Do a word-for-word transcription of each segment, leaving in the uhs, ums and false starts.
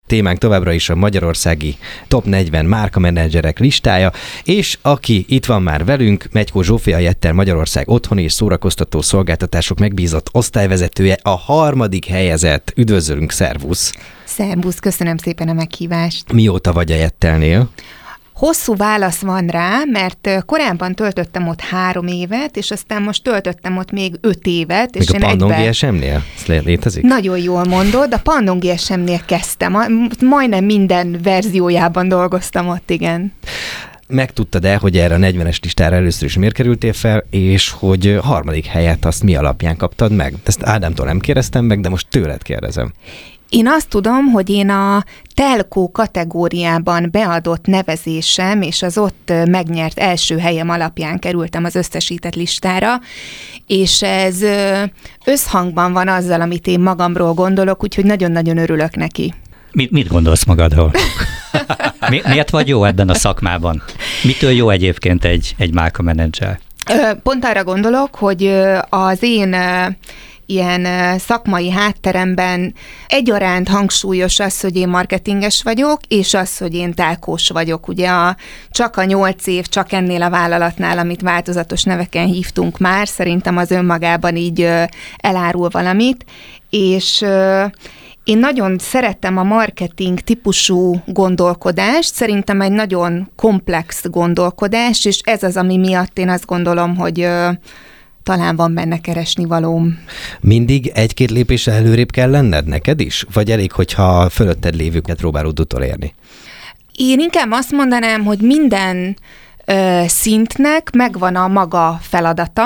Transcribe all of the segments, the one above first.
Témánk továbbra is a magyarországi top negyven márkamenedzserek listája, és aki itt van már velünk, Megykó Zsófia Jetter, Magyarország otthoni és szórakoztató szolgáltatások megbízott osztályvezetője, a harmadik helyezett. Üdvözlünk, szervusz! Szervusz, köszönöm szépen a meghívást! Mióta vagy a Jettelnél? Hosszú válasz van rá, mert korábban töltöttem ott három évet, és aztán most töltöttem ott még öt évet. Még és a Pandon gé es em-nél? Ez létezik? Nagyon jól mondod, a Pandon gé es em-nél kezdtem. Majdnem minden verziójában dolgoztam ott, igen. Megtudtad-e, hogy erre a negyvenes listára először is miért kerültél fel, és hogy harmadik helyet azt mi alapján kaptad meg? Ezt Ádámtól nem kérdeztem meg, de most tőled kérdezem. Én azt tudom, hogy én a telkó kategóriában beadott nevezésem és az ott megnyert első helyem alapján kerültem az összesített listára, és ez összhangban van azzal, amit én magamról gondolok, úgyhogy nagyon-nagyon örülök neki. Mit, mit gondolsz magadról? Mi, miért vagy jó ebben a szakmában? Mitől jó egyébként egy, egy márkamenedzser? Pont arra gondolok, hogy az én ilyen szakmai hátteremben egyaránt hangsúlyos az, hogy én marketinges vagyok, és az, hogy én telkós vagyok. Ugye a, csak a nyolc év, csak ennél a vállalatnál, amit változatos neveken hívtunk már, szerintem az önmagában így elárul valamit, és én nagyon szerettem a marketing típusú gondolkodást, szerintem egy nagyon komplex gondolkodás, és ez az, ami miatt én azt gondolom, hogy talán van benne keresnivalóm. Mindig egy-két lépésre előrébb kell lenned neked is? Vagy elég, hogyha fölötted lévőket próbálod utolérni? Én inkább azt mondanám, hogy minden ö, szintnek megvan a maga feladata,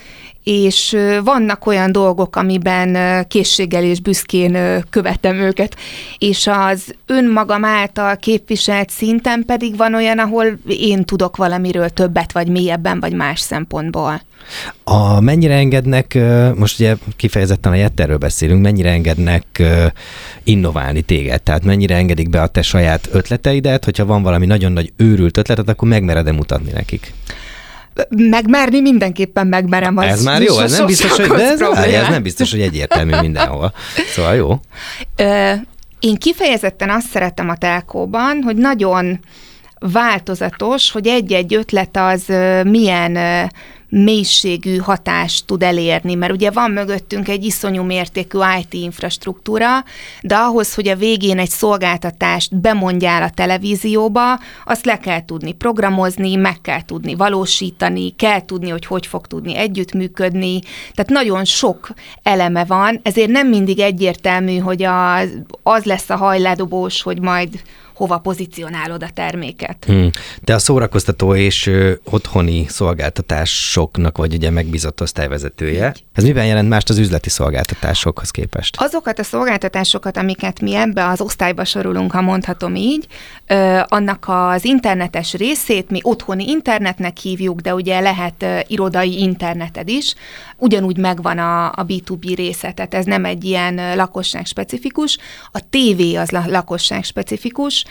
és vannak olyan dolgok, amiben készséggel és büszkén követem őket, és az önmagam által képviselt szinten pedig van olyan, ahol én tudok valamiről többet, vagy mélyebben, vagy más szempontból. A mennyire engednek, most ugye kifejezetten a Jetterről beszélünk, mennyire engednek innoválni téged? Tehát mennyire engedik be a te saját ötleteidet, hogyha van valami nagyon nagy őrült ötleted, akkor megmered-e mutatni nekik? Megmerni mindenképpen megmerem. Az ez már jó, ez nem biztos, hogy, de ez, ez nem biztos, hogy egyértelmű mindenhol. Szóval jó. Ö, én kifejezetten azt szeretem a telkóban, hogy nagyon változatos, hogy egy-egy ötlet az milyen mélységű hatást tud elérni, mert ugye van mögöttünk egy iszonyú mértékű i té infrastruktúra, de ahhoz, hogy a végén egy szolgáltatást bemondjál a televízióba, azt le kell tudni programozni, meg kell tudni valósítani, kell tudni, hogy hogy fog tudni együttműködni, tehát nagyon sok eleme van, ezért nem mindig egyértelmű, hogy az, az lesz a hajládobós, hogy majd hova pozícionálod a terméket. Hmm. Te a szórakoztató és ö, otthoni szolgáltatásoknak vagy ugye megbízott osztályvezetője. Így. Ez miben jelent mást az üzleti szolgáltatásokhoz képest? Azokat a szolgáltatásokat, amiket mi ebbe az osztályba sorolunk, ha mondhatom így, ö, annak az internetes részét mi otthoni internetnek hívjuk, de ugye lehet ö, irodai interneted is. Ugyanúgy megvan a, a bé kettő bé része, tehát ez nem egy ilyen ö, lakosság specifikus. A tévé az la, lakosság specifikus.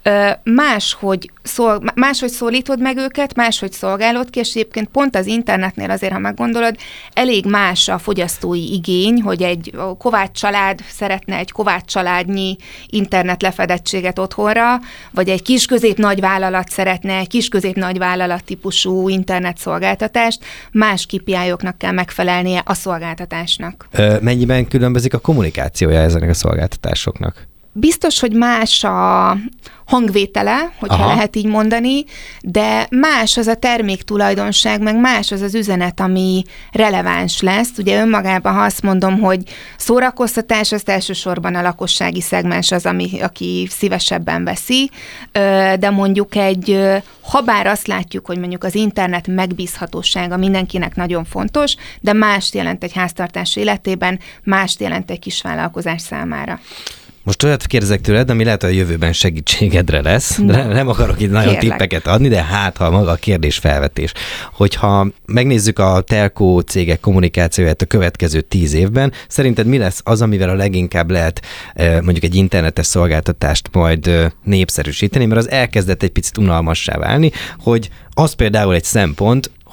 Máshogy, szól, máshogy szólítod meg őket, máshogy szolgálod ki, és egyébként pont az internetnél azért, ha meggondolod, elég más a fogyasztói igény, hogy egy Kovács család szeretne egy Kovács családnyi internet lefedettséget otthonra, vagy egy kis-közép nagyvállalat szeretne egy kis-közép nagyvállalat típusú internet szolgáltatást, más ká pé í-oknak kell megfelelnie a szolgáltatásnak. Mennyiben különbözik a kommunikációja ezeknek a szolgáltatásoknak? Biztos, hogy más a hangvétele, hogyha Aha. lehet így mondani, de más az a terméktulajdonság, meg más az az üzenet, ami releváns lesz. Ugye önmagában, ha azt mondom, hogy szórakoztatás, az elsősorban a lakossági szegmens az, ami, aki szívesebben veszi, de mondjuk egy, habár azt látjuk, hogy mondjuk az internet megbízhatósága mindenkinek nagyon fontos, de mást jelent egy háztartás életében, mást jelent egy kisvállalkozás számára. Most olyat kérdezek tőled, ami lehet, hogy a jövőben segítségedre lesz, de no. nem akarok itt nagyon Kérlek. tippeket adni, de hát, ha maga a kérdésfelvetés. Hogyha megnézzük a telkó cégek kommunikációját a következő tíz évben, szerinted mi lesz az, amivel a leginkább lehet mondjuk egy internetes szolgáltatást majd népszerűsíteni, mert az elkezdett egy picit unalmassá válni, hogy az például egy szempont, hogy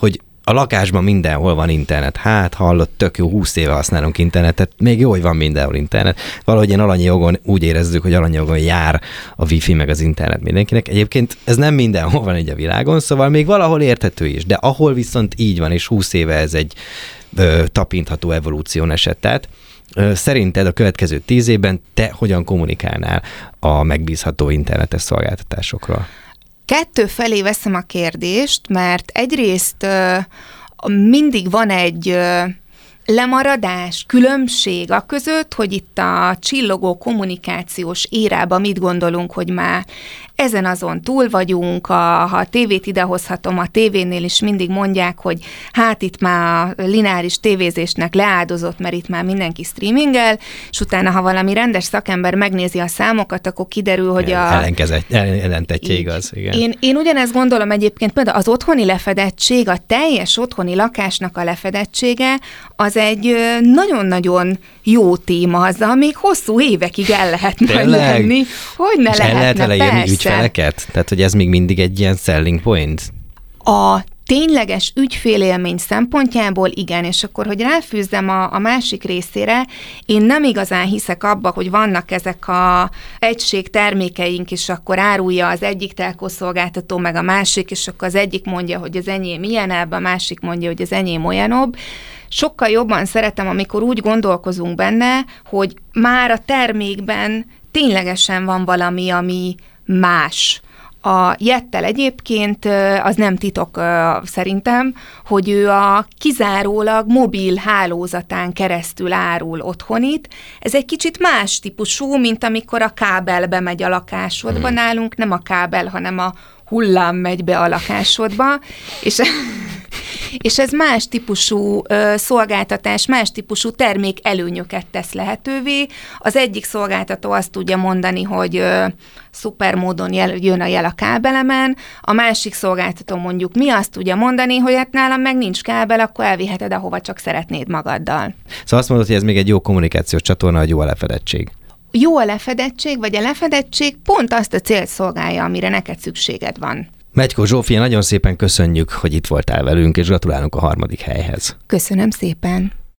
a lakásban mindenhol van internet. Hát hallott, tök jó, húsz éve használunk internetet, még jó, hogy van mindenhol internet. Valahogy ilyen alanyi jogon úgy érezzük, hogy alanyi jogon jár a wifi meg az internet mindenkinek. Egyébként ez nem mindenhol van így a világon, szóval még valahol érthető is, de ahol viszont így van, és húsz éve ez egy ö, tapintható evolúción esett. Tehát ö, szerinted a következő tíz évben te hogyan kommunikálnál a megbízható internetes szolgáltatásokról? Kettő felé veszem a kérdést, mert egyrészt ö, mindig van egy ö, lemaradás, különbség a között, hogy itt a csillogó kommunikációs érában mit gondolunk, hogy már ezen azon túl vagyunk, a, ha a tévét idehozhatom, a tévénél is mindig mondják, hogy hát itt már a lineáris tévézésnek leáldozott, mert itt már mindenki streamingel, és utána, ha valami rendes szakember megnézi a számokat, akkor kiderül, hogy a... Ellenkezett, ellentetje igaz, igen. Én, én ugyanezt gondolom egyébként, például az otthoni lefedettség, a teljes otthoni lakásnak a lefedettsége, az egy nagyon-nagyon jó téma, azzal még hosszú évekig el lehet majd lenni. Hogy ne lehetne, el lehet vele persze. Jönni ügyfeleket? Tehát, hogy ez még mindig egy ilyen selling point? A tényleges ügyfélélmény szempontjából igen, és akkor, hogy ráfűzzem a, a másik részére, én nem igazán hiszek abba, hogy vannak ezek a egység termékeink, és akkor árulja az egyik telkószolgáltató, meg a másik, és akkor az egyik mondja, hogy az enyém ilyenebb, a másik mondja, hogy az enyém olyanabb. Sokkal jobban szeretem, amikor úgy gondolkozunk benne, hogy már a termékben ténylegesen van valami, ami más. A Jettel egyébként, az nem titok szerintem, hogy ő a kizárólag mobil hálózatán keresztül árul otthonit. Ez egy kicsit más típusú, mint amikor a kábelbe megy a lakásodba. Hmm. Nálunk nem a kábel, hanem a hullám megy be a lakásodba, és... És ez más típusú ö, szolgáltatás, más típusú termék előnyöket tesz lehetővé. Az egyik szolgáltató azt tudja mondani, hogy ö, szuper módon jel, jön a jel a kábelemen, a másik szolgáltató mondjuk mi azt tudja mondani, hogy hát nálam meg nincs kábel, akkor elviheted, ahova csak szeretnéd magaddal. Szóval azt mondod, hogy ez még egy jó kommunikációs csatorna, hogy jó a lefedettség. Jó a lefedettség, vagy a lefedettség pont azt a célt szolgálja, amire neked szükséged van. Megykó Zsófia, nagyon szépen köszönjük, hogy itt voltál velünk, és gratulálunk a harmadik helyhez. Köszönöm szépen.